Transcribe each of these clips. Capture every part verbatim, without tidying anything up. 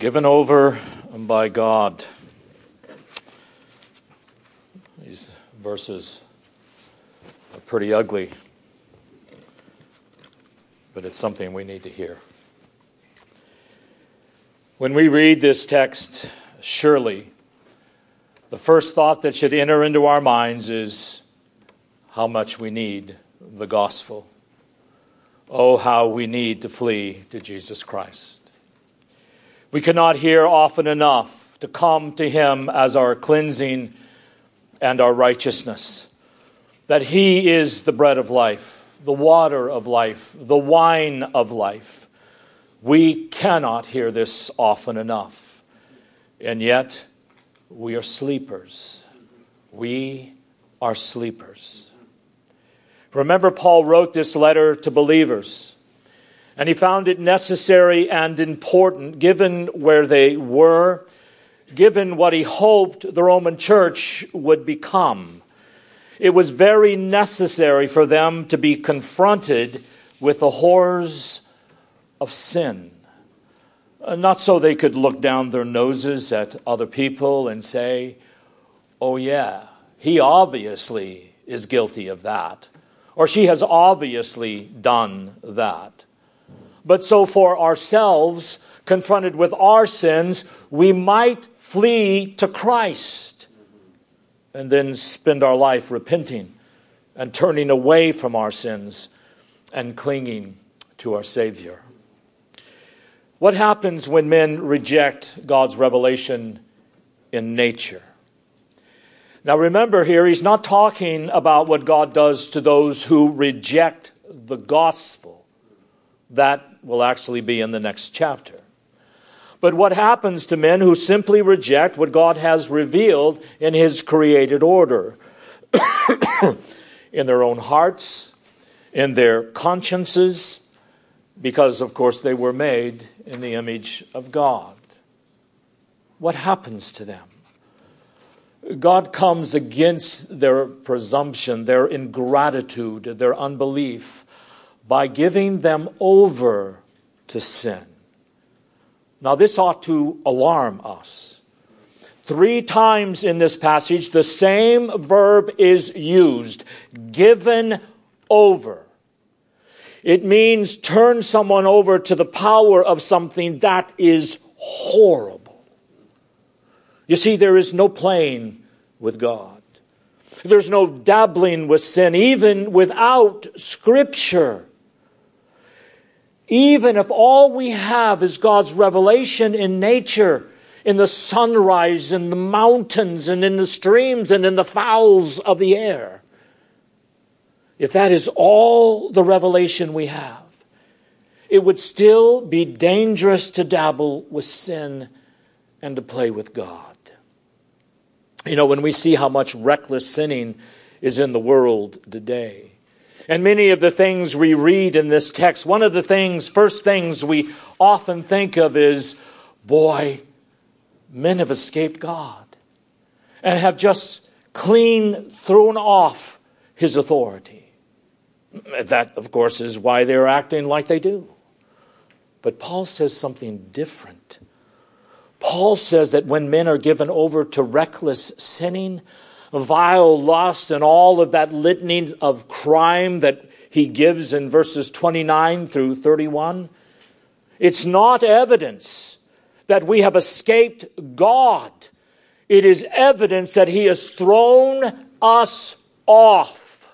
Given over by God. These verses are pretty ugly, but it's something we need to hear. When we read this text, surely the first thought that should enter into our minds is how much we need the gospel. Oh, how we need to flee to Jesus Christ. We cannot hear often enough to come to Him as our cleansing and our righteousness. That He is the bread of life, the water of life, the wine of life. We cannot hear this often enough. And yet, we are sleepers. We are sleepers. Remember, Paul wrote this letter to believers. And he found it necessary and important, given where they were, given what he hoped the Roman church would become. It was very necessary for them to be confronted with the horrors of sin. Not so they could look down their noses at other people and say, oh yeah, he obviously is guilty of that. Or she has obviously done that. But so for ourselves, confronted with our sins, we might flee to Christ and then spend our life repenting and turning away from our sins and clinging to our Savior. What happens when men reject God's revelation in nature? Now remember here, he's not talking about what God does to those who reject the gospel. That will actually be in the next chapter. But what happens to men who simply reject what God has revealed in His created order? In their own hearts, in their consciences, because of course they were made in the image of God. What happens to them? God comes against their presumption, their ingratitude, their unbelief, by giving them over to sin. Now this ought to alarm us. Three times in this passage, the same verb is used, given over. It means turn someone over to the power of something that is horrible. You see, there is no playing with God. There's no dabbling with sin, even without Scripture. Even if all we have is God's revelation in nature, in the sunrise, in the mountains, and in the streams, and in the fowls of the air. If that is all the revelation we have, it would still be dangerous to dabble with sin and to play with God. You know, when we see how much reckless sinning is in the world today, and many of the things we read in this text, one of the things, first things we often think of is, boy, men have escaped God and have just clean thrown off His authority. That, of course, is why they're acting like they do. But Paul says something different. Paul says that when men are given over to reckless sinning, vile lust, and all of that litany of crime that he gives in verses twenty-nine through thirty-one, it's not evidence that we have escaped God. It is evidence that He has thrown us off.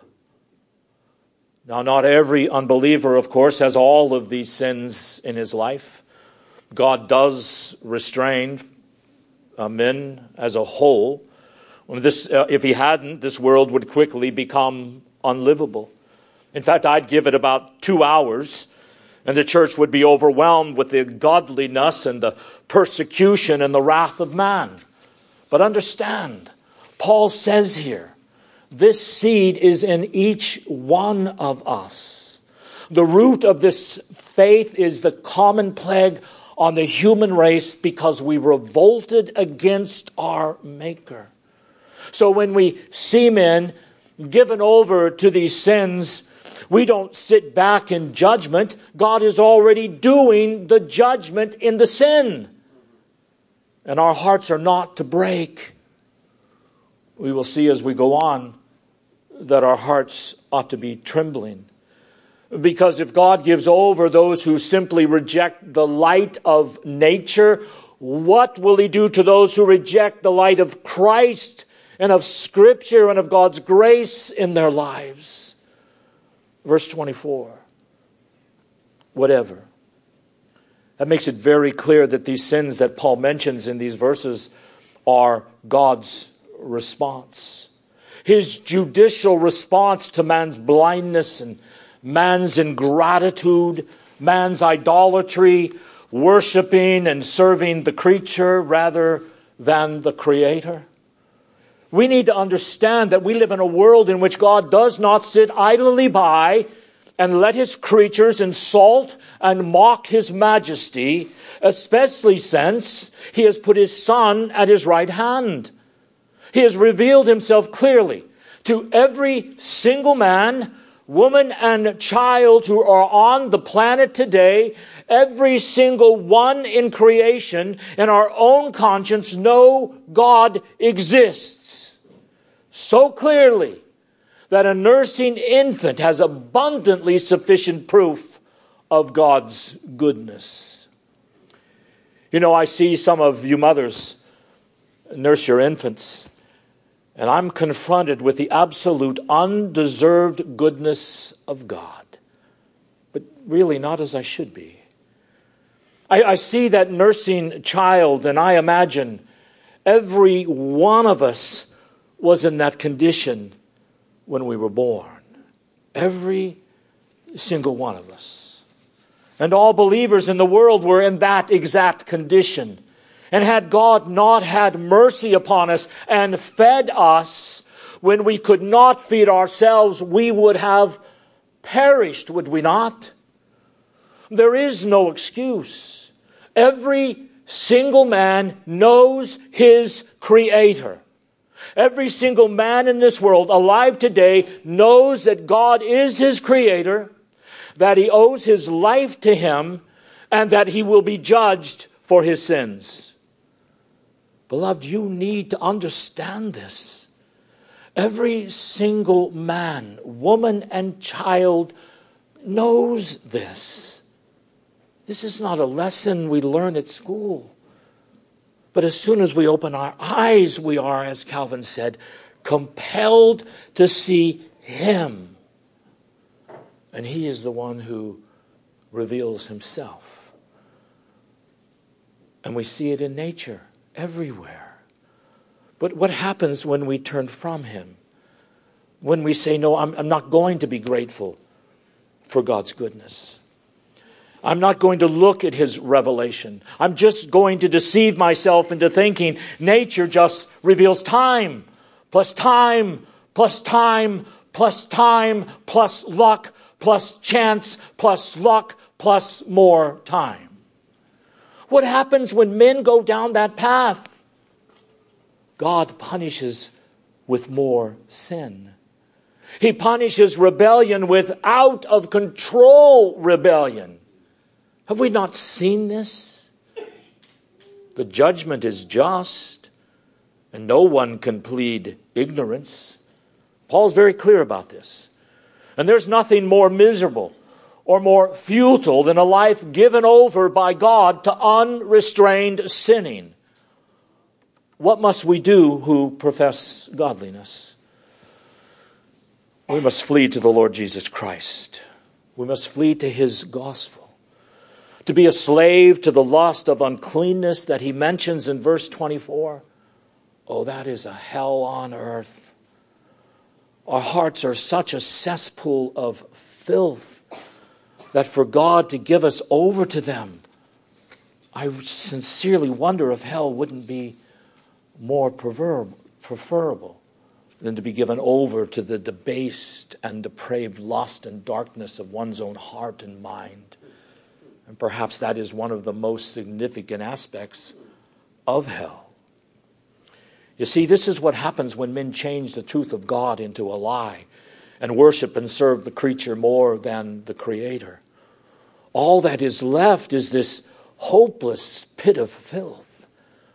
Now, not every unbeliever, of course, has all of these sins in his life. God does restrain uh, men as a whole. When this, uh, if He hadn't, this world would quickly become unlivable. In fact, I'd give it about two hours, and the church would be overwhelmed with the godliness and the persecution and the wrath of man. But understand, Paul says here, this seed is in each one of us. The root of this faith is the common plague on the human race because we revolted against our Maker. So when we see men given over to these sins, we don't sit back in judgment. God is already doing the judgment in the sin. And our hearts are not to break. We will see as we go on that our hearts ought to be trembling. Because if God gives over those who simply reject the light of nature, what will he do to those who reject the light of Christ and of Scripture and of God's grace in their lives? Verse twenty-four. Whatever. That makes it very clear that these sins that Paul mentions in these verses are God's response. His judicial response to man's blindness and man's ingratitude, man's idolatry, worshiping and serving the creature rather than the Creator. We need to understand that we live in a world in which God does not sit idly by and let his creatures insult and mock his majesty, especially since he has put his Son at his right hand. He has revealed himself clearly to every single man, woman, and child who are on the planet today. Every single one in creation, in our own conscience, know God exists so clearly that a nursing infant has abundantly sufficient proof of God's goodness. You know, I see some of you mothers nurse your infants, and I'm confronted with the absolute undeserved goodness of God, but really not as I should be. I, I see that nursing child, and I imagine every one of us was in that condition when we were born. Every single one of us. And all believers in the world were in that exact condition. And had God not had mercy upon us and fed us when we could not feed ourselves, we would have perished, would we not? There is no excuse. Every single man knows his Creator. Every single man in this world alive today knows that God is his Creator, that he owes his life to him, and that he will be judged for his sins. Beloved, you need to understand this. Every single man, woman, and child knows this. This is not a lesson we learn at school. But as soon as we open our eyes, we are, as Calvin said, compelled to see him. And he is the one who reveals himself. And we see it in nature, everywhere. But what happens when we turn from him? When we say, no, I'm, I'm not going to be grateful for God's goodness. I'm not going to look at his revelation. I'm just going to deceive myself into thinking nature just reveals time, plus time, plus time, plus time, plus luck, plus chance, plus luck, plus more time. What happens when men go down that path? God punishes with more sin. He punishes rebellion with out of control rebellion. Have we not seen this? The judgment is just, and no one can plead ignorance. Paul's very clear about this. And there's nothing more miserable or more futile than a life given over by God to unrestrained sinning. What must we do who profess godliness? We must flee to the Lord Jesus Christ. We must flee to his gospel. To be a slave to the lust of uncleanness that he mentions in verse twenty-four. Oh, that is a hell on earth. Our hearts are such a cesspool of filth that for God to give us over to them, I sincerely wonder if hell wouldn't be more preferable than to be given over to the debased and depraved lust and darkness of one's own heart and mind. And perhaps that is one of the most significant aspects of hell. You see, this is what happens when men change the truth of God into a lie and worship and serve the creature more than the Creator. All that is left is this hopeless pit of filth.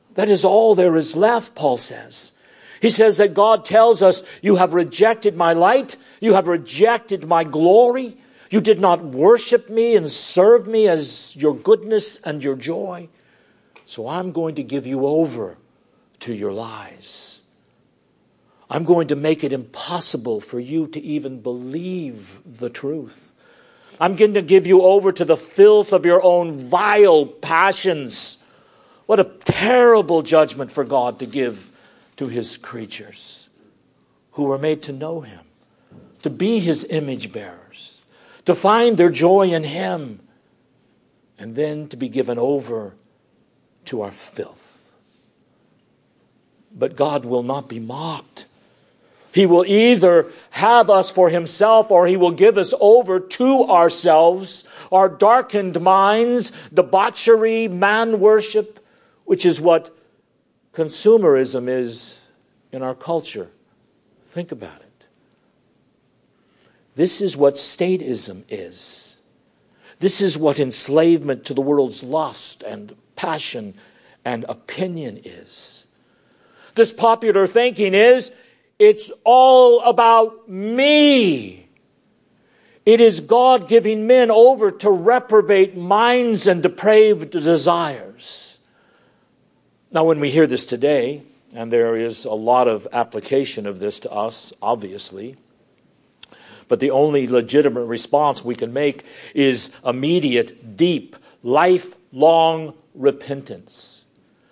That is all there is left, Paul says. He says that God tells us, you have rejected my light, you have rejected my glory, you did not worship me and serve me as your goodness and your joy. So I'm going to give you over to your lies. I'm going to make it impossible for you to even believe the truth. I'm going to give you over to the filth of your own vile passions. What a terrible judgment for God to give to his creatures who were made to know him, to be his image bearers, to find their joy in him, and then to be given over to our filth. But God will not be mocked. He will either have us for himself or he will give us over to ourselves, our darkened minds, debauchery, man worship, which is what consumerism is in our culture. Think about it. This is what statism is. This is what enslavement to the world's lust and passion and opinion is. This popular thinking is, it's all about me. It is God giving men over to reprobate minds and depraved desires. Now, when we hear this today, and there is a lot of application of this to us, obviously, but the only legitimate response we can make is immediate, deep, lifelong repentance.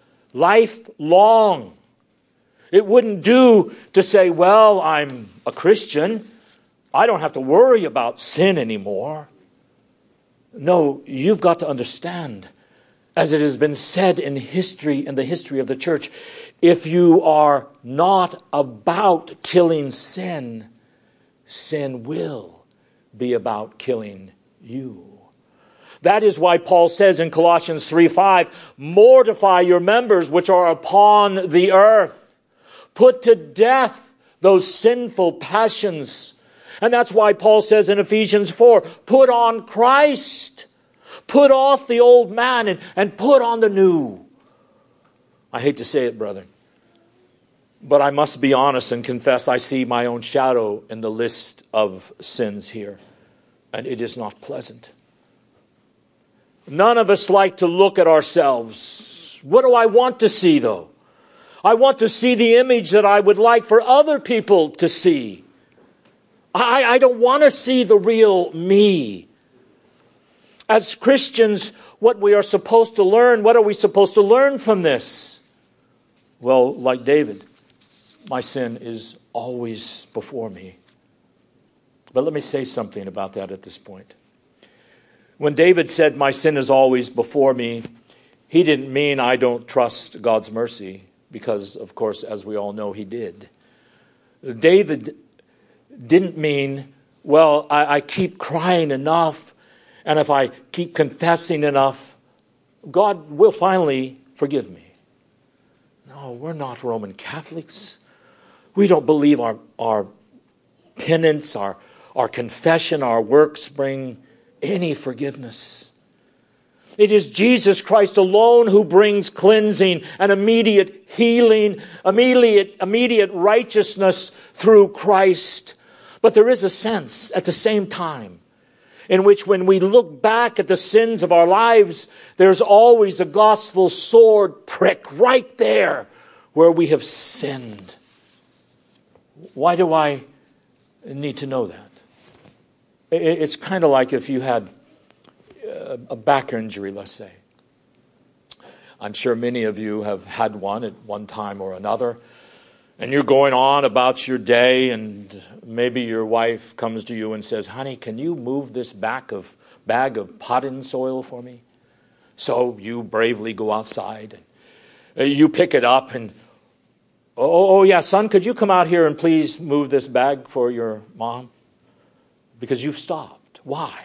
Lifelong. It wouldn't do to say, well, I'm a Christian. I don't have to worry about sin anymore. No, you've got to understand, as it has been said in history, in the history of the church, if you are not about killing sin, sin will be about killing you. That is why Paul says in Colossians three five, mortify your members which are upon the earth. Put to death those sinful passions. And that's why Paul says in Ephesians four, put on Christ. Put off the old man and, and put on the new. I hate to say it, brethren, but I must be honest and confess I see my own shadow in the list of sins here. And it is not pleasant. None of us like to look at ourselves. What do I want to see, though? I want to see the image that I would like for other people to see. I, I don't want to see the real me. As Christians, what we are supposed to learn, what are we supposed to learn from this? Well, like David, my sin is always before me. But let me say something about that at this point. When David said, my sin is always before me, he didn't mean I don't trust God's mercy. Because, of course, as we all know, he did. David didn't mean, well, I, I keep crying enough, and if I keep confessing enough, God will finally forgive me. No, we're not Roman Catholics. We don't believe our, our penance, our, our confession, our works bring any forgiveness. It is Jesus Christ alone who brings cleansing and immediate healing, immediate, immediate righteousness through Christ. But there is a sense at the same time in which when we look back at the sins of our lives, there's always a gospel sword prick right there where we have sinned. Why do I need to know that? It's kind of like if you had a back injury, let's say. I'm sure many of you have had one at one time or another. And you're going on about your day, and maybe your wife comes to you and says, honey, can you move this bag of, bag of potting soil for me? So you bravely go outside. And you pick it up and, oh, oh, yeah, son, could you come out here and please move this bag for your mom? Because you've stopped. Why?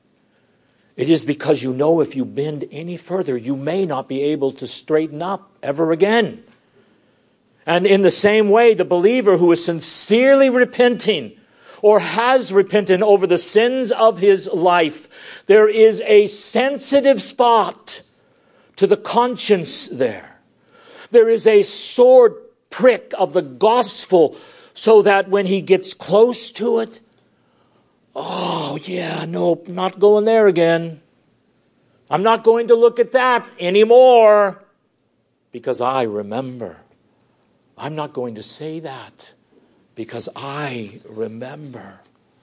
It is because you know if you bend any further, you may not be able to straighten up ever again. And in the same way, the believer who is sincerely repenting or has repented over the sins of his life, there is a sensitive spot to the conscience there. There is a sword prick of the gospel so that when he gets close to it, oh yeah, no, not going there again. I'm not going to look at that anymore because I remember. I'm not going to say that because I remember.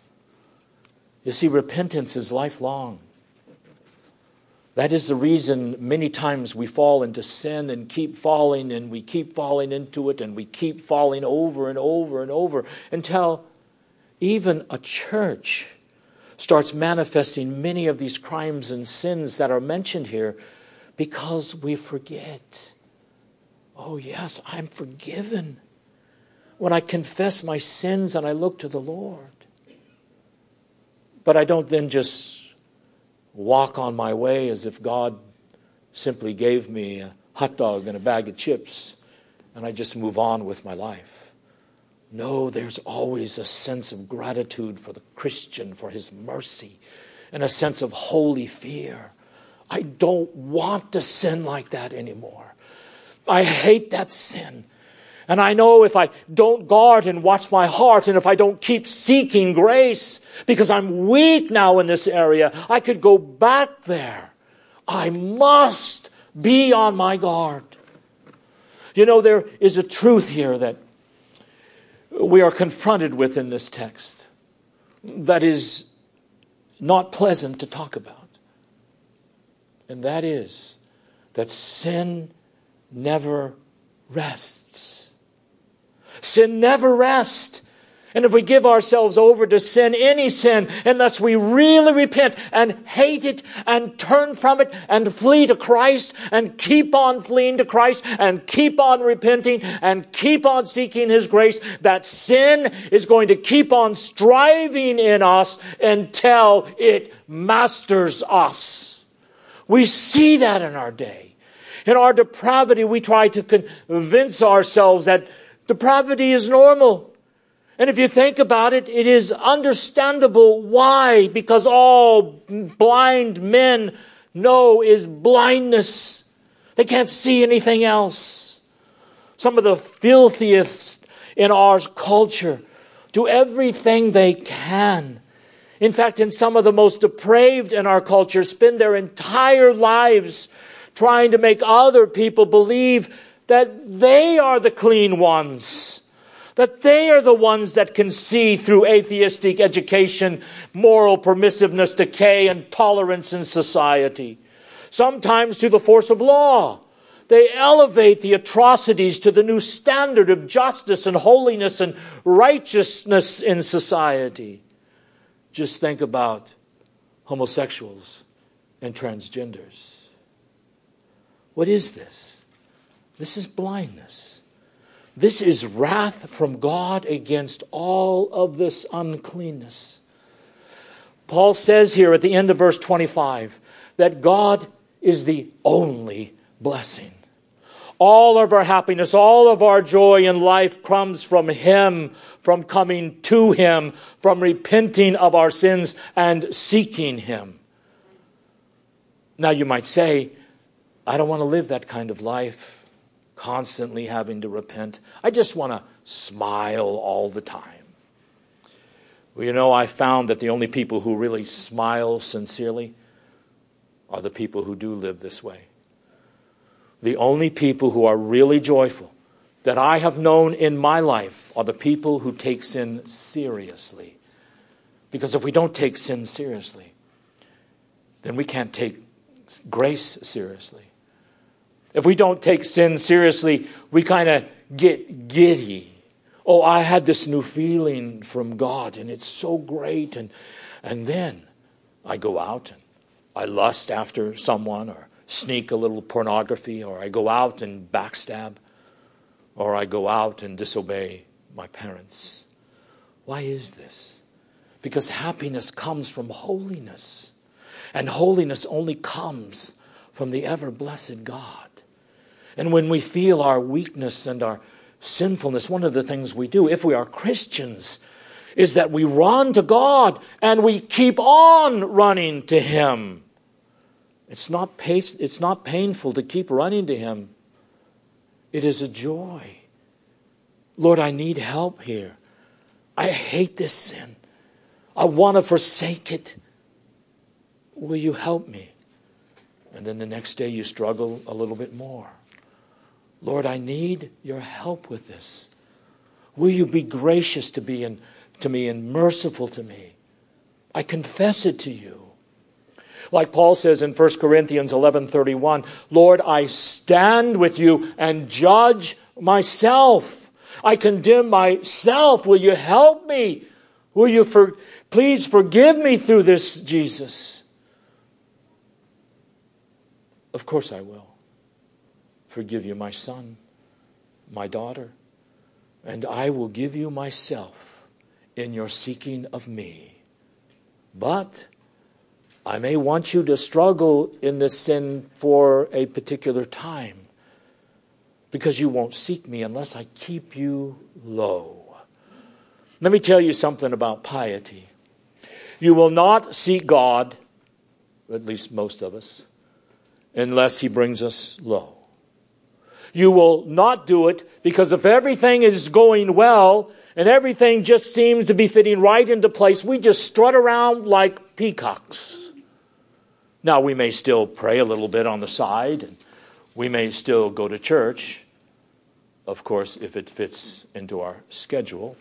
You see, repentance is lifelong. That is the reason many times we fall into sin and keep falling and we keep falling into it and we keep falling over and over and over until even a church starts manifesting many of these crimes and sins that are mentioned here because we forget. Oh yes, I'm forgiven when I confess my sins and I look to the Lord. But I don't then just walk on my way as if God simply gave me a hot dog and a bag of chips and I just move on with my life. No, there's always a sense of gratitude for the Christian, for his mercy, and a sense of holy fear. I don't want to sin like that anymore. I hate that sin. And I know if I don't guard and watch my heart, and if I don't keep seeking grace, because I'm weak now in this area, I could go back there. I must be on my guard. You know, there is a truth here that we are confronted with in this text that is not pleasant to talk about. And that is that sin never rests. Sin never rests. And if we give ourselves over to sin, any sin, unless we really repent and hate it and turn from it and flee to Christ and keep on fleeing to Christ and keep on repenting and keep on seeking His grace, that sin is going to keep on striving in us until it masters us. We see that in our day. In our depravity, we try to convince ourselves that depravity is normal. And if you think about it, it is understandable why. Because all blind men know is blindness. They can't see anything else. Some of the filthiest in our culture do everything they can. In fact, in some of the most depraved in our culture spend their entire lives trying to make other people believe that they are the clean ones. That they are the ones that can see through atheistic education, moral permissiveness, decay, and tolerance in society. Sometimes through the force of law. They elevate the atrocities to the new standard of justice and holiness and righteousness in society. Just think about homosexuals and transgenders. What is this? This is blindness. This is wrath from God against all of this uncleanness. Paul says here at the end of verse twenty-five that God is the only blessing. All of our happiness, all of our joy in life comes from Him, from coming to Him, from repenting of our sins and seeking Him. Now you might say, I don't want to live that kind of life. Constantly having to repent. I just want to smile all the time. Well, you know, I found that the only people who really smile sincerely are the people who do live this way. The only people who are really joyful that I have known in my life are the people who take sin seriously. Because if we don't take sin seriously, then we can't take grace seriously. If we don't take sin seriously, we kind of get giddy. Oh, I had this new feeling from God, and it's so great. And, and then I go out and I lust after someone, or sneak a little pornography, or I go out and backstab, or I go out and disobey my parents. Why is this? Because happiness comes from holiness. And holiness only comes from the ever-blessed God. And when we feel our weakness and our sinfulness, one of the things we do, if we are Christians, is that we run to God and we keep on running to Him. It's not, pa- it's not painful to keep running to Him. It is a joy. Lord, I need help here. I hate this sin. I want to forsake it. Will you help me? And then the next day you struggle a little bit more. Lord, I need your help with this. Will you be gracious to me and to me and merciful to me? I confess it to you. Like Paul says in First Corinthians eleven thirty-one, Lord, I stand with you and judge myself. I condemn myself. Will you help me? Will you for, please forgive me through this, Jesus? Of course I will. Forgive you, my son, my daughter, and I will give you myself in your seeking of me. But I may want you to struggle in this sin for a particular time because you won't seek me unless I keep you low. Let me tell you something about piety. You will not seek God, at least most of us, unless he brings us low. You will not do it because if everything is going well and everything just seems to be fitting right into place, we just strut around like peacocks. Now, we may still pray a little bit on the side, and we may still go to church, of course, if it fits into our schedule.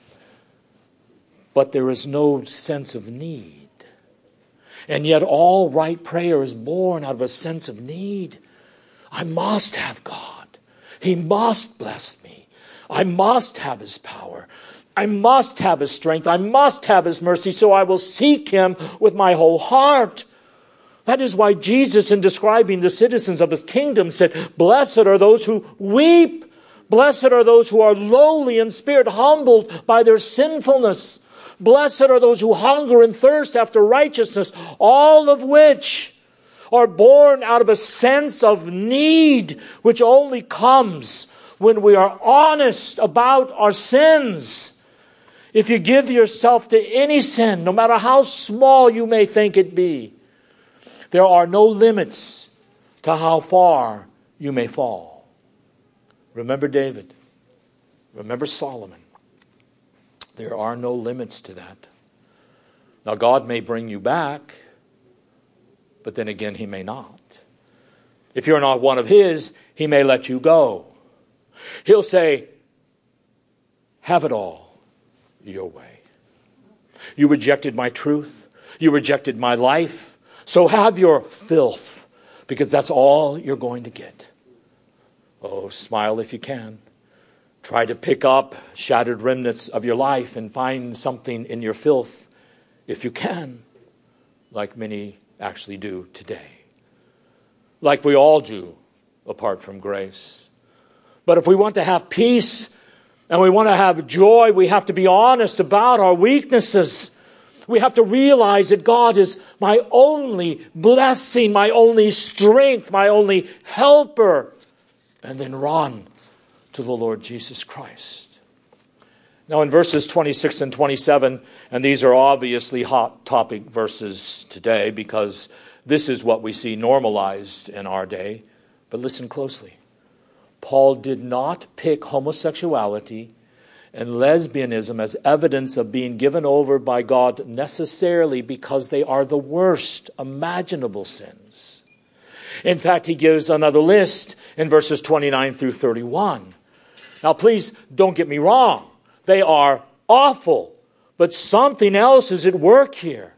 But there is no sense of need. And yet all right prayer is born out of a sense of need. I must have God. He must bless me. I must have his power. I must have his strength. I must have his mercy, so I will seek him with my whole heart. That is why Jesus, in describing the citizens of his kingdom, said, blessed are those who weep. Blessed are those who are lowly in spirit, humbled by their sinfulness. Blessed are those who hunger and thirst after righteousness, all of which are born out of a sense of need, which only comes when we are honest about our sins. If you give yourself to any sin, no matter how small you may think it be, there are no limits to how far you may fall. Remember David. Remember Solomon. There are no limits to that. Now, God may bring you back, but then again, he may not. If you're not one of his, he may let you go. He'll say, have it all your way. You rejected my truth. You rejected my life. So have your filth, because that's all you're going to get. Oh, smile if you can. Try to pick up shattered remnants of your life and find something in your filth, if you can, like many actually do today. Like we all do, apart from grace. But if we want to have peace and we want to have joy, we have to be honest about our weaknesses. We have to realize that God is my only blessing, my only strength, my only helper. And then run to the Lord Jesus Christ. Now in verses twenty-six and twenty-seven, and these are obviously hot topic verses today because this is what we see normalized in our day. But listen closely. Paul did not pick homosexuality and lesbianism as evidence of being given over by God necessarily because they are the worst imaginable sins. In fact, he gives another list in verses twenty-nine through thirty-one. Now, please don't get me wrong. They are awful, but something else is at work here.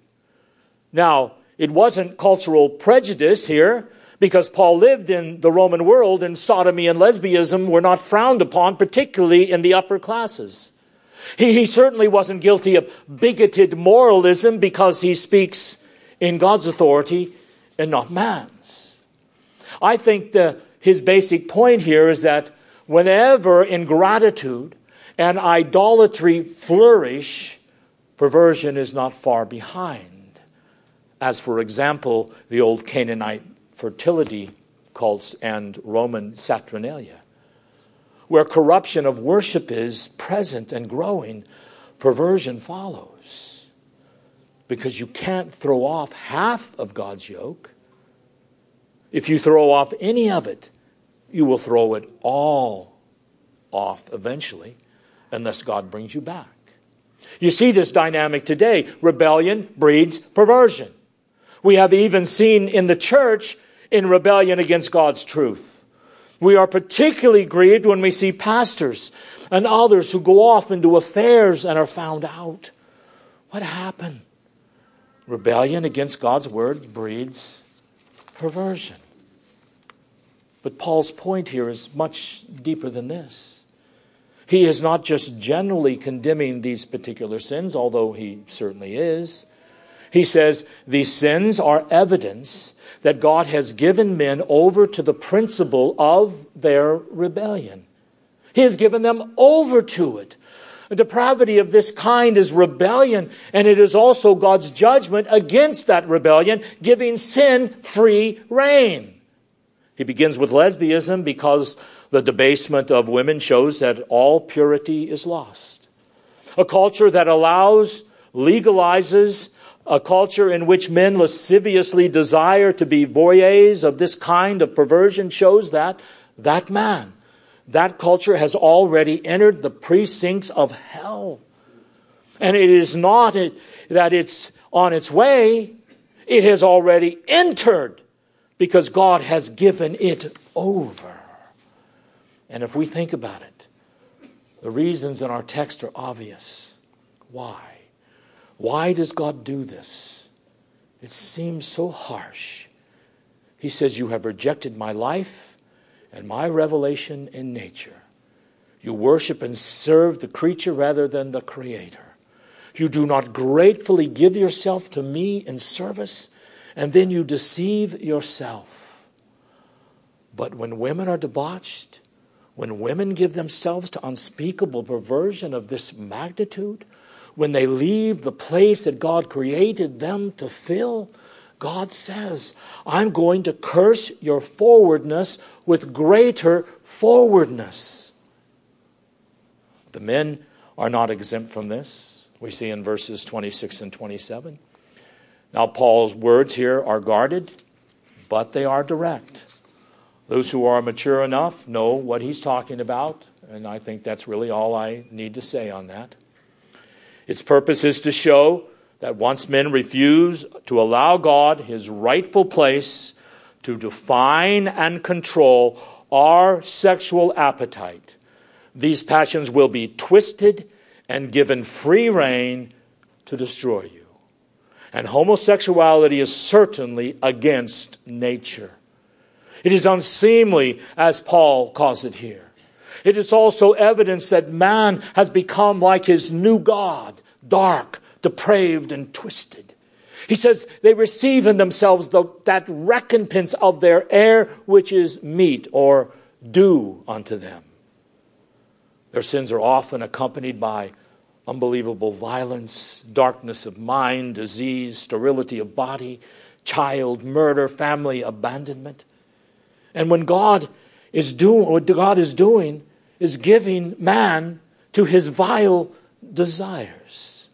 Now, it wasn't cultural prejudice here because Paul lived in the Roman world and sodomy and lesbianism were not frowned upon, particularly in the upper classes. He, he certainly wasn't guilty of bigoted moralism because he speaks in God's authority and not man's. I think the, his basic point here is that whenever ingratitude and idolatry flourish, perversion is not far behind. As, for example, the old Canaanite fertility cults and Roman Saturnalia. Where corruption of worship is present and growing, perversion follows. Because you can't throw off half of God's yoke. If you throw off any of it, you will throw it all off eventually, unless God brings you back. You see this dynamic today. Rebellion breeds perversion. We have even seen in the church in rebellion against God's truth. We are particularly grieved when we see pastors and others who go off into affairs and are found out. What happened? Rebellion against God's word breeds perversion. But Paul's point here is much deeper than this. He is not just generally condemning these particular sins, although he certainly is. He says these sins are evidence that God has given men over to the principle of their rebellion. He has given them over to it. A depravity of this kind is rebellion, and it is also God's judgment against that rebellion, giving sin free rein. He begins with lesbianism because the debasement of women shows that all purity is lost. A culture that allows, legalizes, a culture in which men lasciviously desire to be voyeurs of this kind of perversion shows that that man, that culture has already entered the precincts of hell. And it is not that it's on its way. It has already entered because God has given it over. And if we think about it, the reasons in our text are obvious. Why? Why does God do this? It seems so harsh. He says, you have rejected my life and my revelation in nature. You worship and serve the creature rather than the Creator. You do not gratefully give yourself to me in service, and then you deceive yourself. But when women are debauched, when women give themselves to unspeakable perversion of this magnitude, when they leave the place that God created them to fill, God says, I'm going to curse your forwardness with greater forwardness. The men are not exempt from this. We see in verses twenty-six and twenty-seven. Now, Paul's words here are guarded, but they are direct. Those who are mature enough know what he's talking about, and I think that's really all I need to say on that. Its purpose is to show that once men refuse to allow God his rightful place to define and control our sexual appetite, these passions will be twisted and given free rein to destroy you. And homosexuality is certainly against nature. It is unseemly, as Paul calls it here. It is also evidence that man has become like his new god, dark, depraved, and twisted. He says they receive in themselves the, that recompense of their error, which is meat or due unto them. Their sins are often accompanied by unbelievable violence, darkness of mind, disease, sterility of body, child murder, family abandonment. And when God is doing what God is doing is giving man to his vile desires.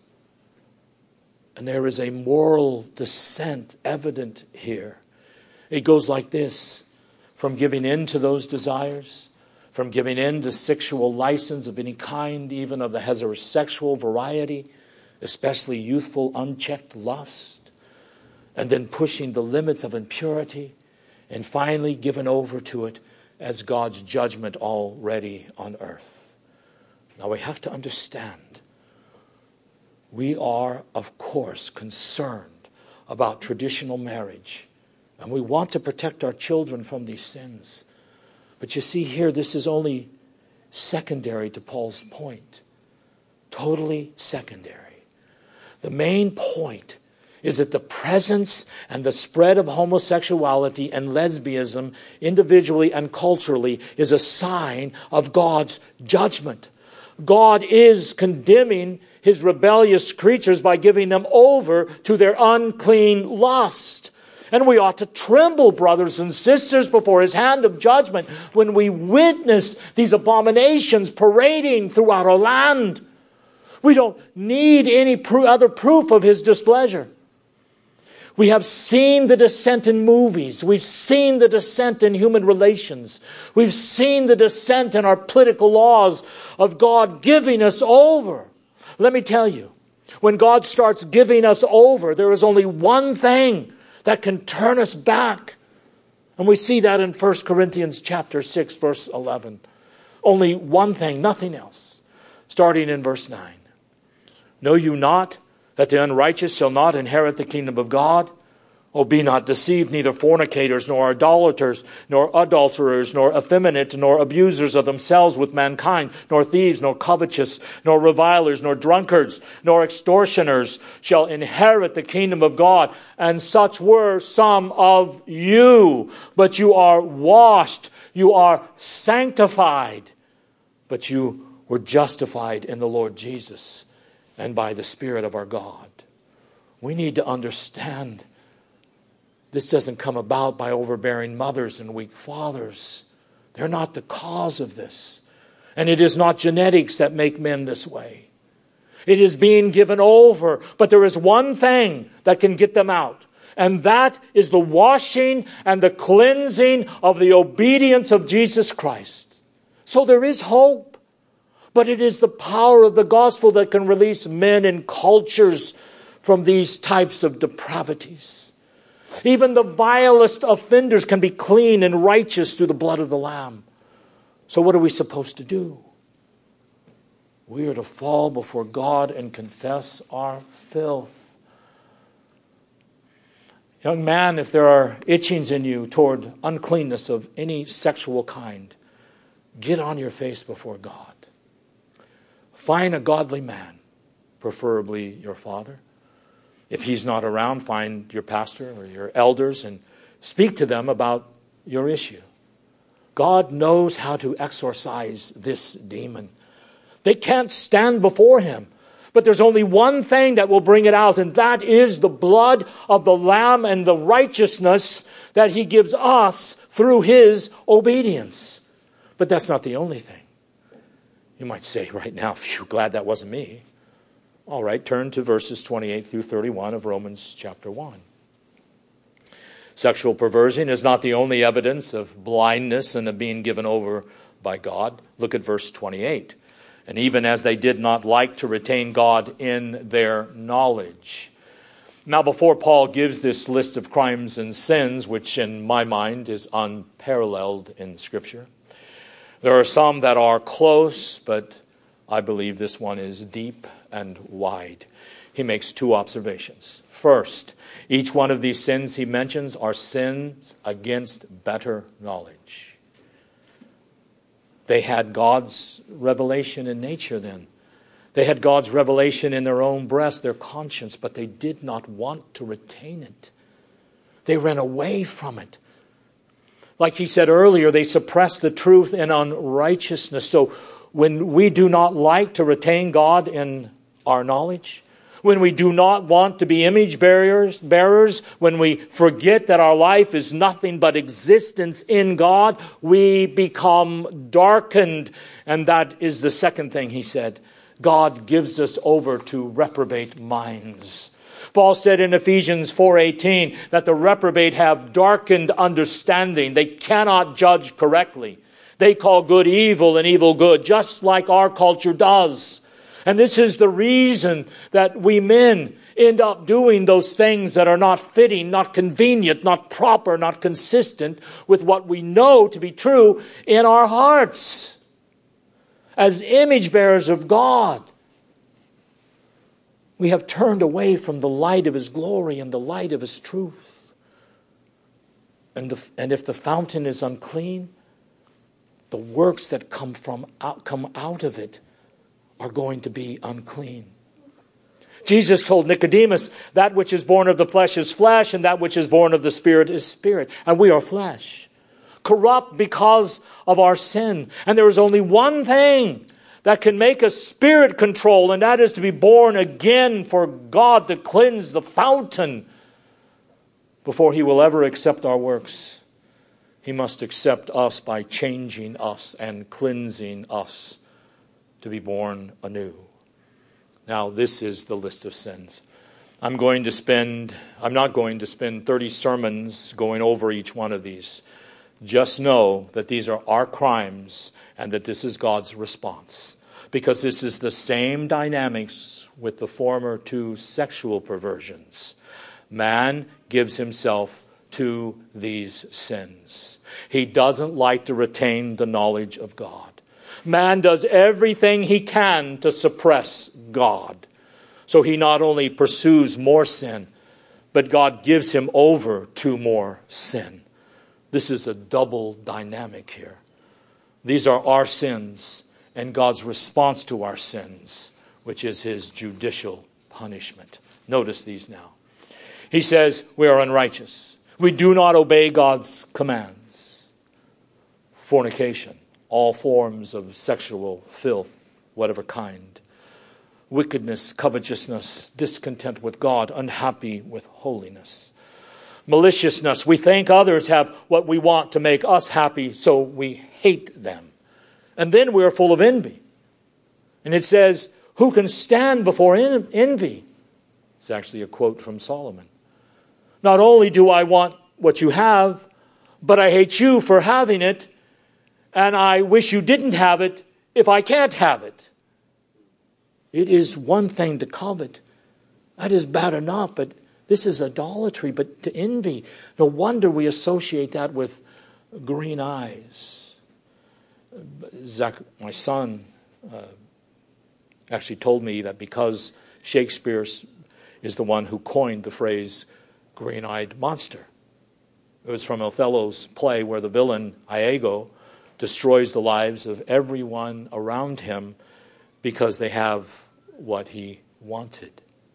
And there is a moral descent evident here. It goes like this: from giving in to those desires, from giving in to sexual license of any kind, even of the heterosexual variety, especially youthful, unchecked lust, and then pushing the limits of impurity, and finally given over to it as God's judgment already on earth. Now we have to understand, we are, of course, concerned about traditional marriage, and we want to protect our children from these sins. But you see here, this is only secondary to Paul's point. Totally secondary. The main point is that the presence and the spread of homosexuality and lesbianism individually and culturally is a sign of God's judgment. God is condemning his rebellious creatures by giving them over to their unclean lust. And we ought to tremble, brothers and sisters, before his hand of judgment when we witness these abominations parading throughout our land. We don't need any other proof of his displeasure. We have seen the descent in movies. We've seen the descent in human relations. We've seen the descent in our political laws of God giving us over. Let me tell you, when God starts giving us over, there is only one thing that can turn us back. And we see that in First Corinthians chapter six, verse eleven. Only one thing, nothing else. Starting in verse nine. Know you not that the unrighteous shall not inherit the kingdom of God? O be not deceived, neither fornicators, nor idolaters, nor adulterers, nor effeminate, nor abusers of themselves with mankind, nor thieves, nor covetous, nor revilers, nor drunkards, nor extortioners shall inherit the kingdom of God. And such were some of you. But you are washed, you are sanctified, but you were justified in the Lord Jesus and by the Spirit of our God. We need to understand this doesn't come about by overbearing mothers and weak fathers. They're not the cause of this. And it is not genetics that make men this way. It is being given over. But there is one thing that can get them out. And that is the washing and the cleansing of the obedience of Jesus Christ. So there is hope. But it is the power of the gospel that can release men and cultures from these types of depravities. Even the vilest offenders can be clean and righteous through the blood of the Lamb. So what are we supposed to do? We are to fall before God and confess our filth. Young man, if there are itchings in you toward uncleanness of any sexual kind, get on your face before God. Find a godly man, preferably your father. If he's not around, find your pastor or your elders and speak to them about your issue. God knows how to exorcise this demon. They can't stand before him. But there's only one thing that will bring it out, and that is the blood of the Lamb and the righteousness that he gives us through his obedience. But that's not the only thing. You might say right now, phew, glad that wasn't me. All right, turn to verses twenty-eight through thirty-one of Romans chapter one. Sexual perversion is not the only evidence of blindness and of being given over by God. Look at verse twenty-eight. And even as they did not like to retain God in their knowledge. Now, before Paul gives this list of crimes and sins, which in my mind is unparalleled in Scripture, there are some that are close, but I believe this one is deep and wide. He makes two observations. First, each one of these sins he mentions are sins against better knowledge. They had God's revelation in nature then. They had God's revelation in their own breast, their conscience, but they did not want to retain it. They ran away from it. Like he said earlier, they suppressed the truth in unrighteousness. So when we do not like to retain God in our knowledge, when we do not want to be image bearers, bearers, when we forget that our life is nothing but existence in God, we become darkened. And that is the second thing he said. God gives us over to reprobate minds. Paul said in Ephesians four eighteen that the reprobate have darkened understanding. They cannot judge correctly. They call good evil and evil good, just like our culture does. And this is the reason that we men end up doing those things that are not fitting, not convenient, not proper, not consistent with what we know to be true in our hearts. As image bearers of God, we have turned away from the light of his glory and the light of his truth. And, the, and if the fountain is unclean, the works that come from out, come out of it are going to be unclean. Jesus told Nicodemus, that which is born of the flesh is flesh, and that which is born of the Spirit is spirit. And we are flesh, corrupt because of our sin. And there is only one thing that can make us spirit control, and that is to be born again for God to cleanse the fountain before he will ever accept our works. He must accept us by changing us and cleansing us to be born anew. Now, this is the list of sins. I'm going to spend, I'm not going to spend thirty sermons going over each one of these. Just know that these are our crimes and that this is God's response. Because this is the same dynamics with the former two sexual perversions. Man gives himself to these sins. He doesn't like to retain the knowledge of God. Man does everything he can to suppress God. So he not only pursues more sin, but God gives him over to more sin. This is a double dynamic here. These are our sins and God's response to our sins, which is his judicial punishment. Notice these now. He says we are unrighteous. We do not obey God's commands. Fornication, all forms of sexual filth, whatever kind. Wickedness, covetousness, discontent with God, unhappy with holiness. Maliciousness, we think others have what we want to make us happy, so we hate them. And then we are full of envy. And it says, who can stand before envy? It's actually a quote from Solomon. Not only do I want what you have, but I hate you for having it, and I wish you didn't have it if I can't have it. It is one thing to covet. That is bad enough, but this is idolatry. But to envy, no wonder we associate that with green eyes. Zach, my son, uh, actually told me that because Shakespeare is the one who coined the phrase green-eyed monster. It was from Othello's play where the villain, Iago, destroys the lives of everyone around him because they have what he wanted.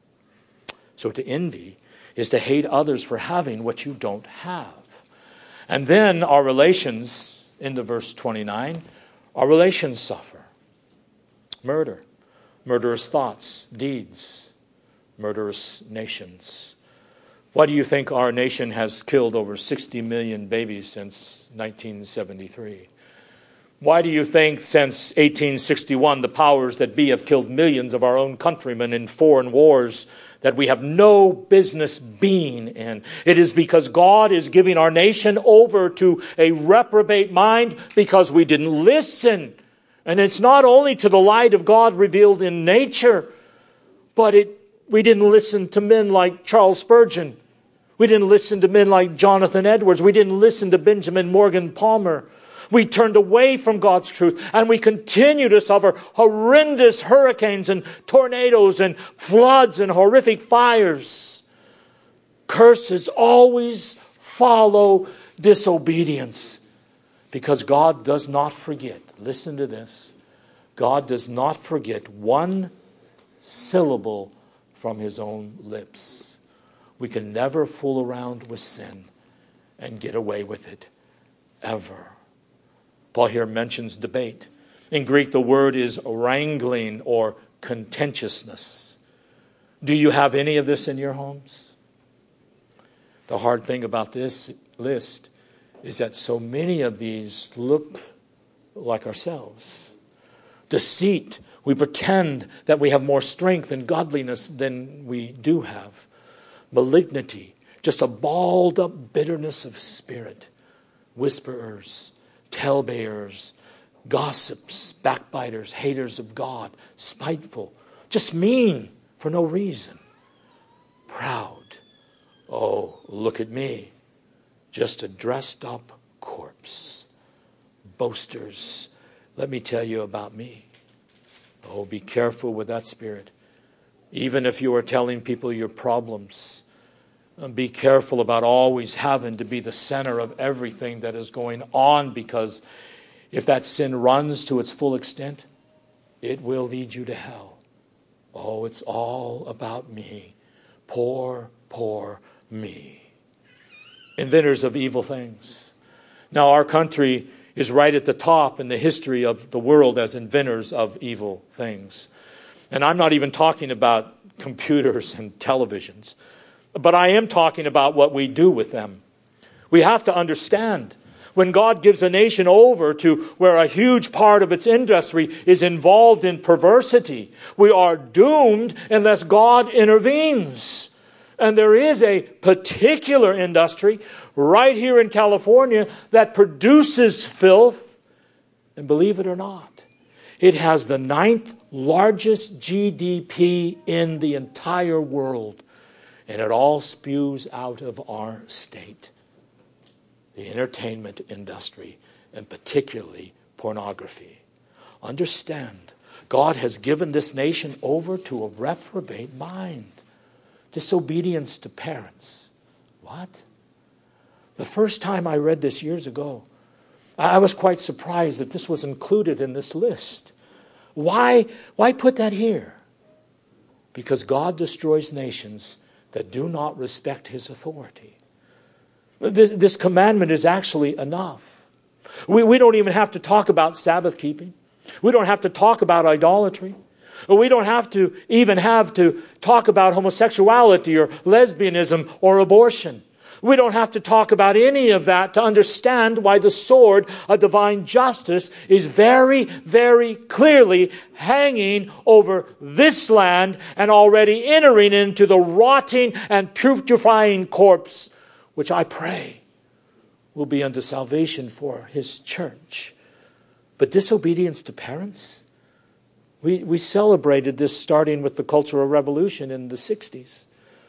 So to envy is to hate others for having what you don't have. And then our relations, in the verse twenty-nine, our relations suffer. Murder, murderous thoughts, deeds, murderous nations. Why do you think our nation has killed over sixty million babies since nineteen seventy-three? Why do you think since eighteen sixty-one the powers that be have killed millions of our own countrymen in foreign wars that we have no business being in? It is because God is giving our nation over to a reprobate mind because we didn't listen. And it's not only to the light of God revealed in nature, but it we didn't listen to men like Charles Spurgeon. We didn't listen to men like Jonathan Edwards. We didn't listen to Benjamin Morgan Palmer. We turned away from God's truth, and we continue to suffer horrendous hurricanes and tornadoes and floods and horrific fires. Curses always follow disobedience because God does not forget. Listen to this. God does not forget one syllable from his own lips. We can never fool around with sin and get away with it, ever. Paul here mentions debate. In Greek, the word is wrangling or contentiousness. Do you have any of this in your homes? The hard thing about this list is that so many of these look like ourselves. Deceit. We pretend that we have more strength and godliness than we do have. Malignity. Just a balled up bitterness of spirit. Whisperers. Talebearers, gossips, backbiters, haters of God, spiteful, just mean for no reason. Proud. Oh, look at me. Just a dressed up corpse. Boasters. Let me tell you about me. Oh, be careful with that spirit. Even if you are telling people your problems, be careful about always having to be the center of everything that is going on, because if that sin runs to its full extent, it will lead you to hell. Oh, it's all about me. Poor, poor me. Inventors of evil things. Now, our country is right at the top in the history of the world as inventors of evil things. And I'm not even talking about computers and televisions. But I am talking about what we do with them. We have to understand, when God gives a nation over to where a huge part of its industry is involved in perversity, we are doomed unless God intervenes. And there is a particular industry right here in California that produces filth. And believe it or not, it has the ninth largest G D P in the entire world. And it all spews out of our state. The entertainment industry, and particularly pornography. Understand, God has given this nation over to a reprobate mind. Disobedience to parents. What? The first time I read this years ago, I was quite surprised that this was included in this list. Why, why put that here? Because God destroys nations that do not respect His authority. This, this commandment is actually enough. We, we don't even have to talk about Sabbath keeping. We don't have to talk about idolatry. We don't have to even have to talk about homosexuality or lesbianism or abortion. We don't have to talk about any of that to understand why the sword of divine justice is very, very clearly hanging over this land and already entering into the rotting and putrefying corpse, which I pray will be unto salvation for His church. But disobedience to parents? We, we celebrated this starting with the Cultural Revolution in the sixties.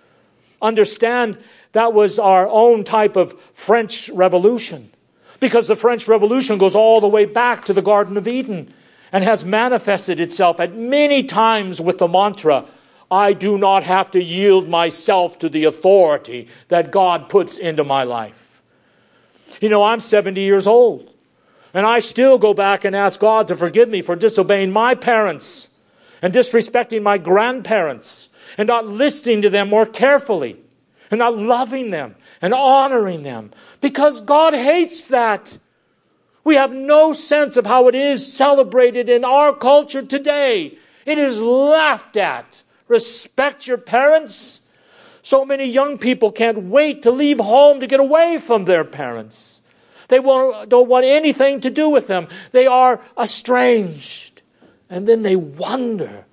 Understand, that was our own type of French Revolution. Because the French Revolution goes all the way back to the Garden of Eden and has manifested itself at many times with the mantra, I do not have to yield myself to the authority that God puts into my life. You know, I'm seventy years old. And I still go back and ask God to forgive me for disobeying my parents and disrespecting my grandparents and not listening to them more carefully and not loving them and honoring them, because God hates that. We have no sense of how it is celebrated in our culture today. It is laughed at. Respect your parents. So many young people can't wait to leave home to get away from their parents. They don't want anything to do with them. They are estranged. And then they wonder,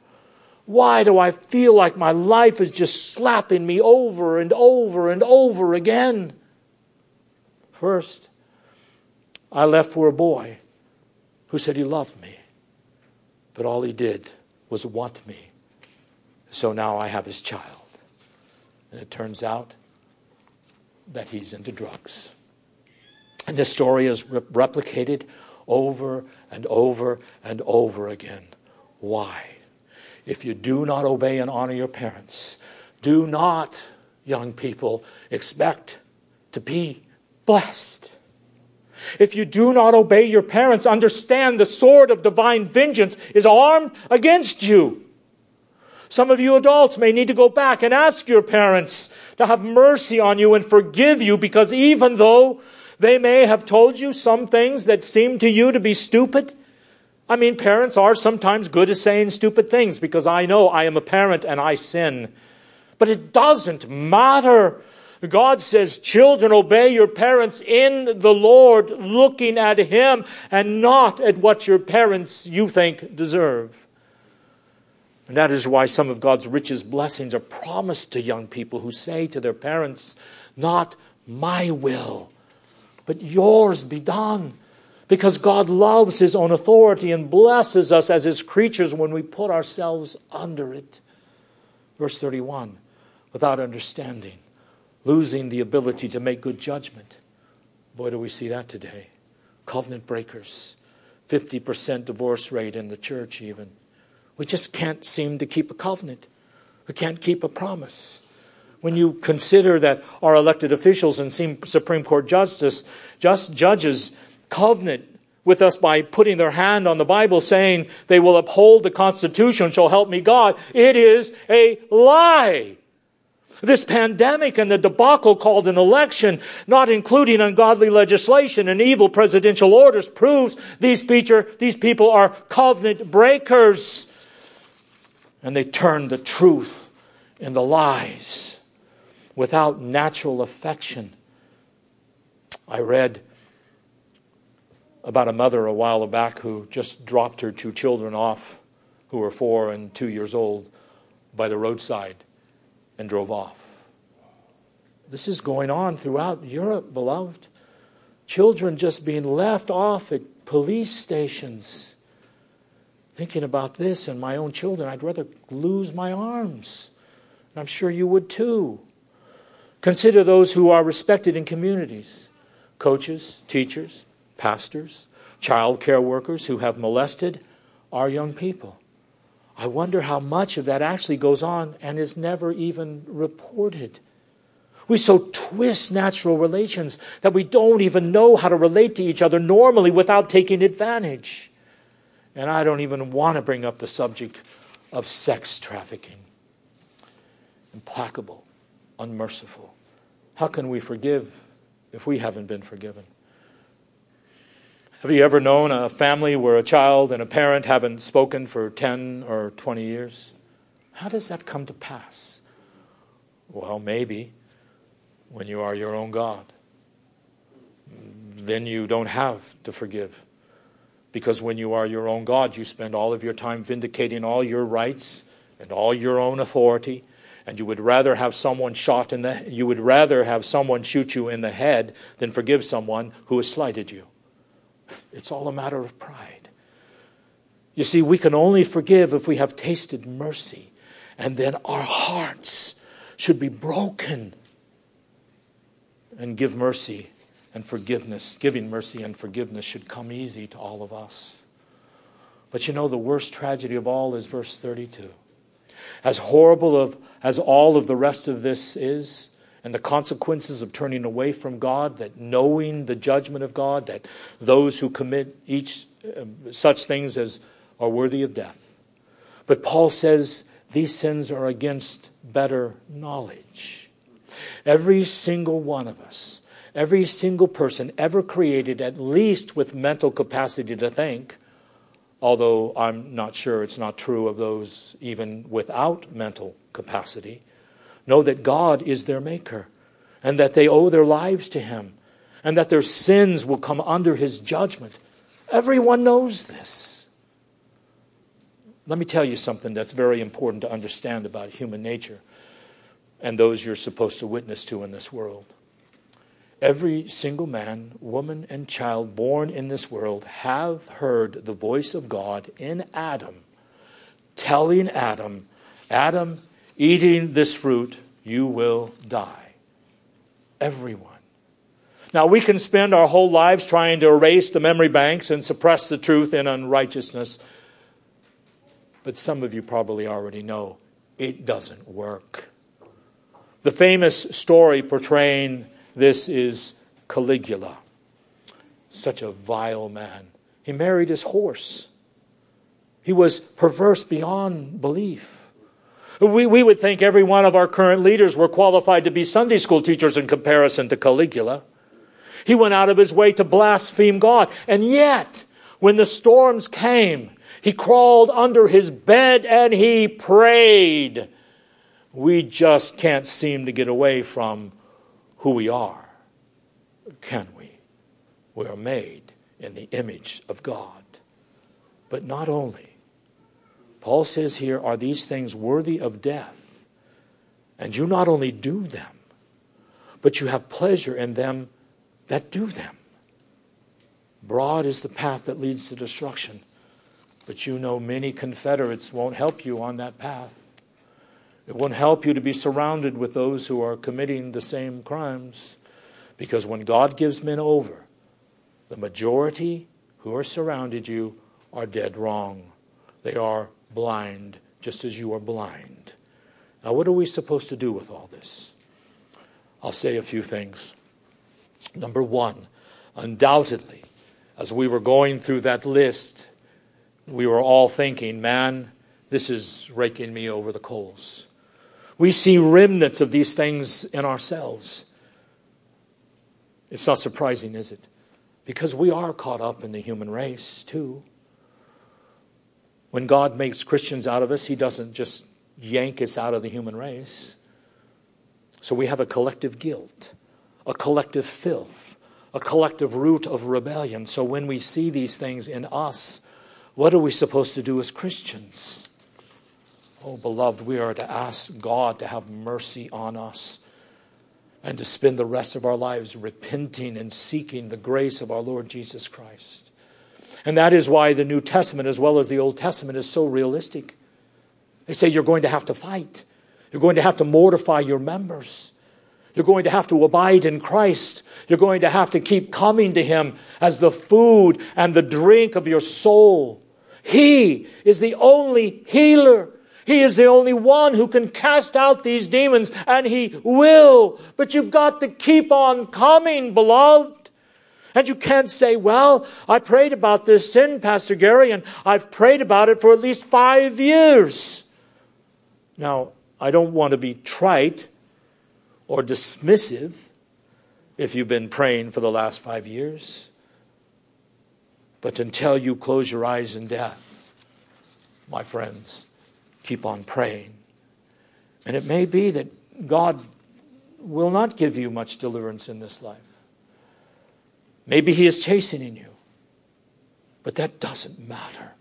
why do I feel like my life is just slapping me over and over and over again? First, I left for a boy who said he loved me. But all he did was want me. So now I have his child. And it turns out that he's into drugs. And this story is re- replicated over and over and over again. Why? If you do not obey and honor your parents, do not, young people, expect to be blessed. If you do not obey your parents, understand the sword of divine vengeance is armed against you. Some of you adults may need to go back and ask your parents to have mercy on you and forgive you, because even though they may have told you some things that seem to you to be stupid. I mean, parents are sometimes good at saying stupid things, because I know I am a parent and I sin. But it doesn't matter. God says, children, obey your parents in the Lord, looking at Him and not at what your parents you think deserve. And that is why some of God's richest blessings are promised to young people who say to their parents, not my will, but yours be done. Because God loves His own authority and blesses us as His creatures when we put ourselves under it. Verse thirty-one, without understanding, losing the ability to make good judgment. Boy, do we see that today. Covenant breakers, fifty percent divorce rate in the church even. We just can't seem to keep a covenant. We can't keep a promise. When you consider that our elected officials and Supreme Court justice, just judges covenant with us by putting their hand on the Bible saying they will uphold the Constitution, shall help me God, it is a lie. This pandemic and the debacle called an election, not including ungodly legislation and evil presidential orders, proves these, feature, these people are covenant breakers. And they turn the truth into lies without natural affection. I read about a mother a while back who just dropped her two children off, who were four and two years old, by the roadside and drove off. This is going on throughout Europe, beloved. Children just being left off at police stations. Thinking about this and my own children, I'd rather lose my arms. And I'm sure you would too. Consider those who are respected in communities. Coaches, teachers, pastors, child care workers who have molested our young people. I wonder how much of that actually goes on and is never even reported. We so twist natural relations that we don't even know how to relate to each other normally without taking advantage. And I don't even want to bring up the subject of sex trafficking. Implacable, unmerciful. How can we forgive if we haven't been forgiven? Have you ever known a family where a child and a parent haven't spoken for ten or twenty years? How does that come to pass? Well, maybe when you are your own God. Then you don't have to forgive. Because when you are your own God, you spend all of your time vindicating all your rights and all your own authority. And you would rather have someone shot in the you would rather have someone shoot you in the head than forgive someone who has slighted you. It's all a matter of pride. You see, we can only forgive if we have tasted mercy. And then our hearts should be broken. And give mercy and forgiveness. Giving mercy and forgiveness should come easy to all of us. But you know, the worst tragedy of all is verse thirty-two. As horrible of, as all of the rest of this is, and the consequences of turning away from God, that knowing the judgment of God, that those who commit each uh, such things as are worthy of death. But Paul says these sins are against better knowledge. Every single one of us, every single person ever created, at least with mental capacity to think, although I'm not sure it's not true of those even without mental capacity, know that God is their maker and that they owe their lives to him and that their sins will come under his judgment. Everyone knows this. Let me tell you something that's very important to understand about human nature and those you're supposed to witness to in this world. Every single man, woman, and child born in this world have heard the voice of God in Adam, telling Adam, Adam, eating this fruit, you will die. Everyone. Now, we can spend our whole lives trying to erase the memory banks and suppress the truth in unrighteousness. But some of you probably already know it doesn't work. The famous story portraying this is Caligula. Such a vile man. He married his horse. He was perverse beyond belief. We, we would think every one of our current leaders were qualified to be Sunday school teachers in comparison to Caligula. He went out of his way to blaspheme God. And yet, when the storms came, he crawled under his bed and he prayed. We just can't seem to get away from who we are, can we? We are made in the image of God. But not only. Paul says here, are these things worthy of death? And you not only do them, but you have pleasure in them that do them. Broad is the path that leads to destruction, but you know many Confederates won't help you on that path. It won't help you to be surrounded with those who are committing the same crimes. Because when God gives men over, the majority who are surrounded you are dead wrong. They are blind, just as you are blind. Now, what are we supposed to do with all this? I'll say a few things. Number one, undoubtedly, as we were going through that list, we were all thinking, man, this is raking me over the coals. We see remnants of these things in ourselves. It's not surprising, is it? Because we are caught up in the human race, too. When God makes Christians out of us, he doesn't just yank us out of the human race. So we have a collective guilt, a collective filth, a collective root of rebellion. So when we see these things in us, what are we supposed to do as Christians? Oh, beloved, we are to ask God to have mercy on us. and to spend the rest of our lives repenting and seeking the grace of our Lord Jesus Christ. And that is why the New Testament, as well as the Old Testament, is so realistic. They say you're going to have to fight. You're going to have to mortify your members. You're going to have to abide in Christ. You're going to have to keep coming to Him as the food and the drink of your soul. He is the only healer. He is the only one who can cast out these demons, and He will. But you've got to keep on coming, beloved. And you can't say, well, I prayed about this sin, Pastor Gary, and I've prayed about it for at least five years. Now, I don't want to be trite or dismissive if you've been praying for the last five years. But until you close your eyes in death, my friends, keep on praying. And it may be that God will not give you much deliverance in this life. Maybe He is chastening you. But that doesn't matter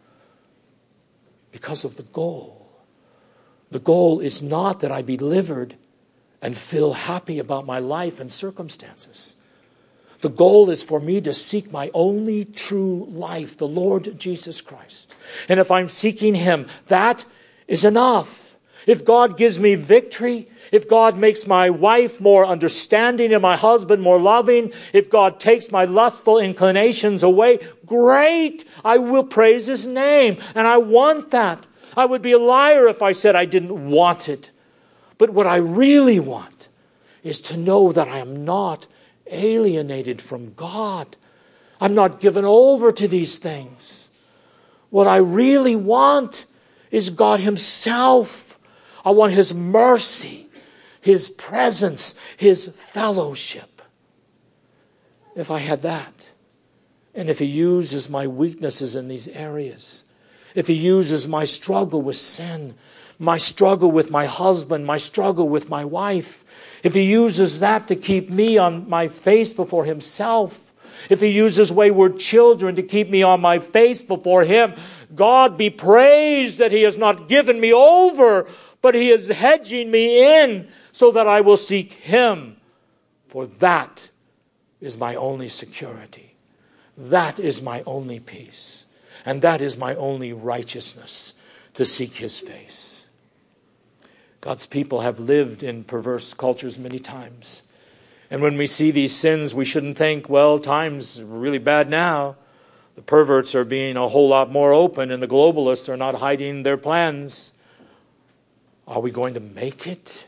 because of the goal. The goal is not that I be delivered and feel happy about my life and circumstances. The goal is for me to seek my only true life, the Lord Jesus Christ. And if I'm seeking Him, that is enough. If God gives me victory, if God makes my wife more understanding and my husband more loving, if God takes my lustful inclinations away, great! I will praise His name. And I want that. I would be a liar if I said I didn't want it. But what I really want is to know that I am not alienated from God. I'm not given over to these things. What I really want is God Himself. I want His mercy, His presence, His fellowship. If I had that, and if He uses my weaknesses in these areas, if He uses my struggle with sin, my struggle with my husband, my struggle with my wife, if He uses that to keep me on my face before Himself, if He uses wayward children to keep me on my face before Him, God be praised that He has not given me over, but He is hedging me in so that I will seek Him. For that is my only security. That is my only peace. And that is my only righteousness, to seek His face. God's people have lived in perverse cultures many times. And when we see these sins, we shouldn't think, well, times are really bad now. The perverts are being a whole lot more open, and the globalists are not hiding their plans. Are we going to make it?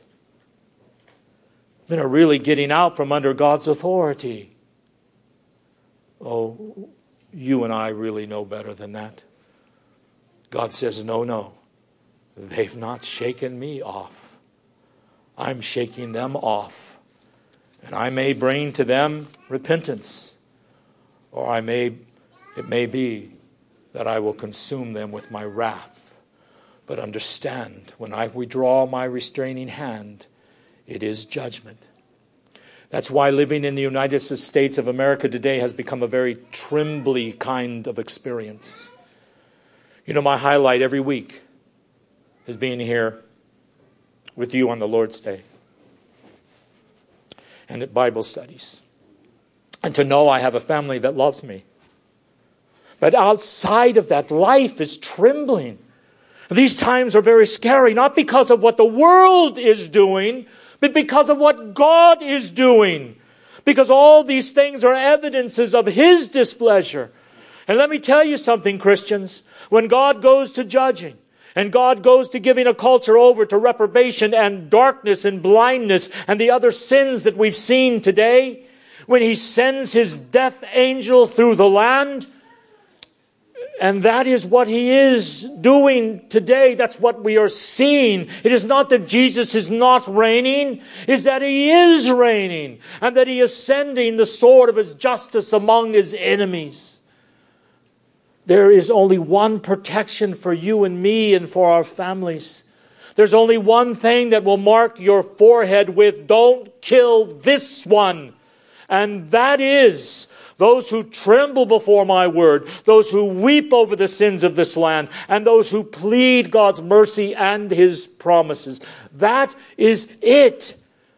Men are really getting out from under God's authority. Oh, you and I really know better than that. God says, no, no. They've not shaken me off. I'm shaking them off. And I may bring to them repentance. Or I may, it may be that I will consume them with my wrath. But understand, when I withdraw my restraining hand, it is judgment. That's why living in the United States of America today has become a very trembly kind of experience. You know, my highlight every week is being here with you on the Lord's Day and at Bible studies. And to know I have a family that loves me. But outside of that, life is trembling. These times are very scary, not because of what the world is doing, but because of what God is doing. Because all these things are evidences of His displeasure. And let me tell you something, Christians. When God goes to judging, and God goes to giving a culture over to reprobation and darkness and blindness and the other sins that we've seen today, when He sends His death angel through the land, and that is what He is doing today. That's what we are seeing. It is not that Jesus is not reigning. It is that He is reigning. And that He is sending the sword of His justice among His enemies. There is only one protection for you and me and for our families. There's only one thing that will mark your forehead with, don't kill this one. And that is those who tremble before my word, those who weep over the sins of this land, and those who plead God's mercy and His promises. That is it.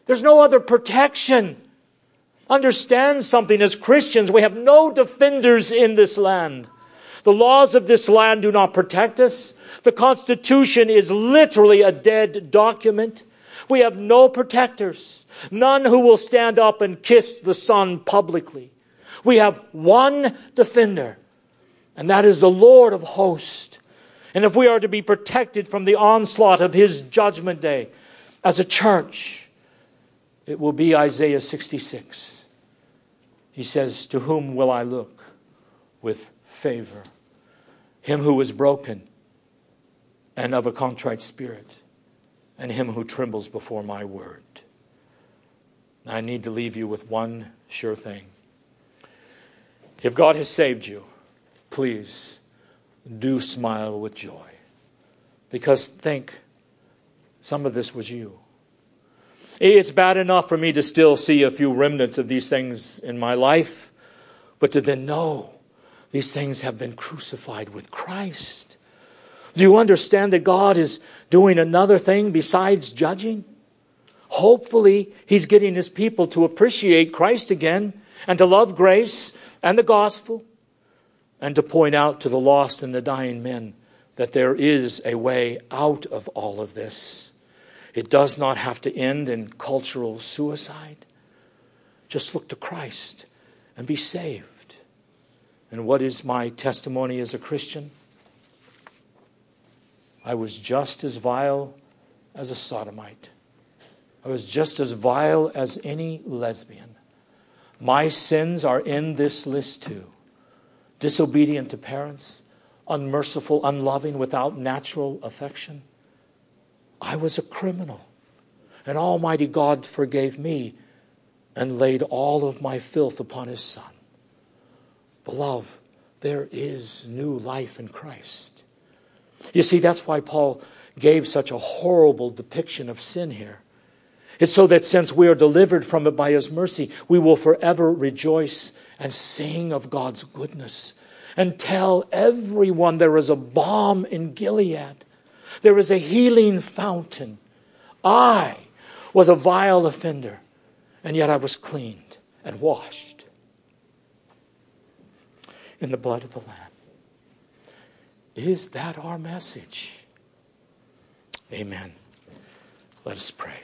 There's no other protection. Understand something, as Christians, we have no defenders in this land. The laws of this land do not protect us. The Constitution is literally a dead document. We have no protectors, none who will stand up and kiss the Son publicly. We have one defender, and that is the Lord of hosts. And if we are to be protected from the onslaught of His judgment day as a church, it will be Isaiah sixty-six. He says, "To whom will I look with favor? Him who is broken and of a contrite spirit, and him who trembles before my word." I need to leave you with one sure thing. If God has saved you, please do smile with joy. Because think, some of this was you. It's bad enough for me to still see a few remnants of these things in my life, but to then know these things have been crucified with Christ. Do you understand that God is doing another thing besides judging? Hopefully, He's getting His people to appreciate Christ again and to love grace and the gospel and to point out to the lost and the dying men that there is a way out of all of this. It does not have to end in cultural suicide. Just look to Christ and be saved. And what is my testimony as a Christian? I was just as vile as a sodomite. I was just as vile as any lesbian. My sins are in this list too. Disobedient to parents, unmerciful, unloving, without natural affection. I was a criminal. And Almighty God forgave me and laid all of my filth upon His Son. Beloved, there is new life in Christ. You see, that's why Paul gave such a horrible depiction of sin here. It's so that since we are delivered from it by His mercy, we will forever rejoice and sing of God's goodness and tell everyone there is a balm in Gilead. There is a healing fountain. I was a vile offender, and yet I was cleaned and washed in the blood of the Lamb. Is that our message? Amen. Let us pray.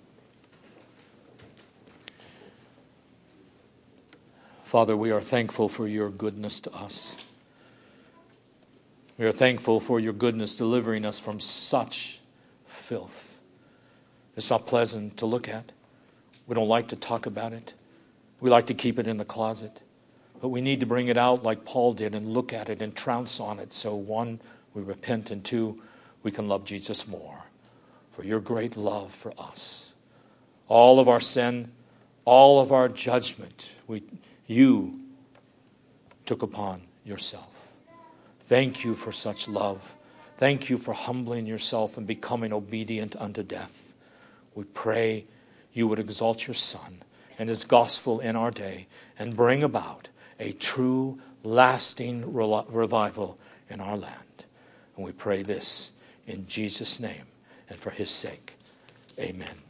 Father, we are thankful for your goodness to us. We are thankful for your goodness delivering us from such filth. It's not pleasant to look at. We don't like to talk about it. We like to keep it in the closet. But we need to bring it out like Paul did and look at it and trounce on it. So one, we repent, and two, we can love Jesus more for your great love for us. All of our sin, all of our judgment, we, you took upon yourself. Thank you for such love. Thank you for humbling yourself and becoming obedient unto death. We pray you would exalt your Son and His gospel in our day and bring about a true, lasting revival in our land. And we pray this in Jesus' name and for His sake. Amen.